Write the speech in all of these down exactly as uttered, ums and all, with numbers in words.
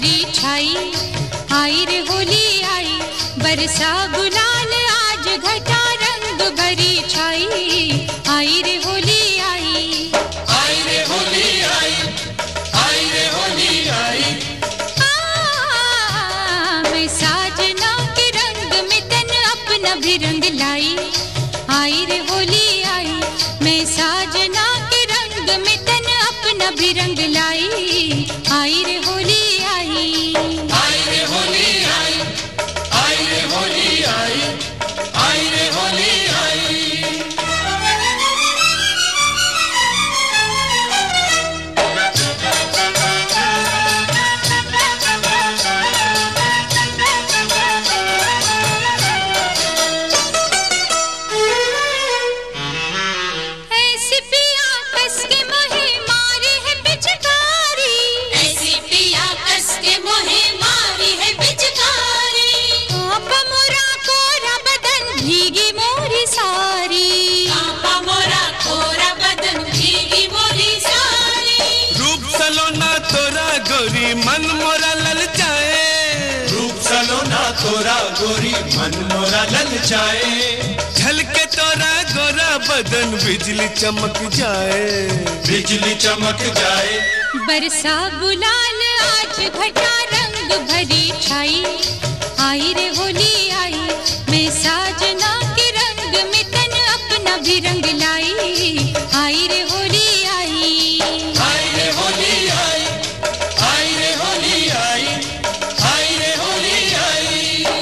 भरी छाई, आई रे होली आई, बरसा गुलाल आज घटा रंग भरी छाई, आई रे होली आई, आई रे होली आई, आई रे होली आई। आ, मैं साजना के रंग में तन अपना भी रंग लाई, आई रे होली आई, मैं साजना के रंग में तन अपना भी रंग लाई, आई रे होली आई, आई रे होली आई, आई रे होली आई, आई रे होली आई। ऐसी पिया कस के मोहे मारी है पिचकारी, ऐसी पिया कस के मोहे मारी है पिचकारी, आप मोरा कोरा बदन भीगी मोरी सारी, कांपा मोरा कोरा बदन भीगी मोरी सारी, रूप सलोना तोरा गोरी मन मोरा ललचाए, रूप सलोना तोरा गोरी मन मोरा ललचाए, झलके तोरा गोरा बदन बिजली चमक जाए, बिजली चमक जाए। बरसा गुलाल आज घटा रंग भरी छाई, आई रे होली आई, मैं साजना के रंग में तन अपना भी रंग लाई, आई रे होली आई, आई रे होली आई, आई रे होली आई, आई रे होली आई।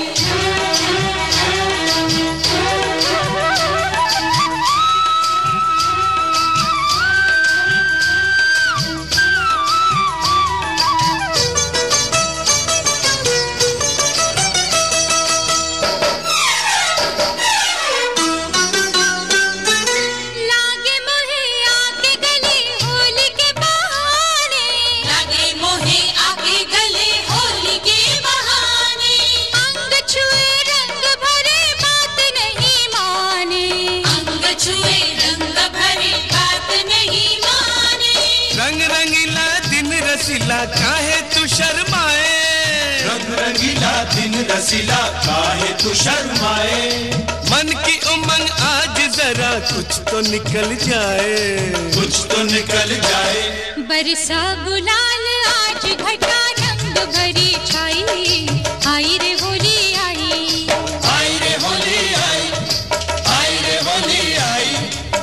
लागे मोहे आके गले होली के बहाने, लगे मोहे आके गले होली के बहाने, अंग छुए रंग भरे बात नहीं माने, अंग छुए रंग भरे बात नहीं माने, रंग रंगीला दिन रसीला काहे तू शर्माए, रंग रंगीला दिन रसीला काहे तू शर्माए, मन की उमंग आज जरा कुछ तो निकल जाए, कुछ तो निकल जाए। बरसा गुलाल आज घटा रंग भरी छाई, आई रे होली आई, आई रे होली आई, आई रे होली आई।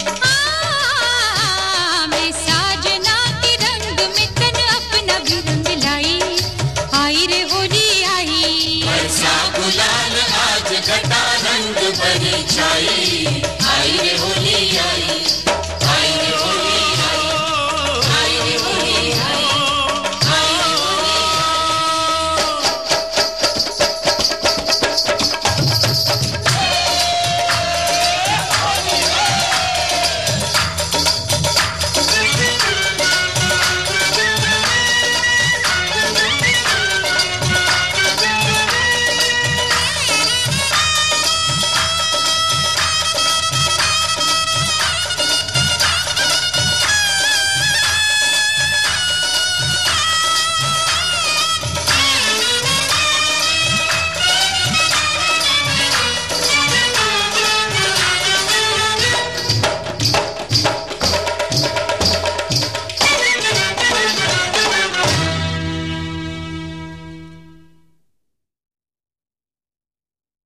आ, मैं साजना के रंग में तन अपना भी रंग लाई, आई रे होली आई, बरसा गुलाल आज घटा रंग भरी छाई,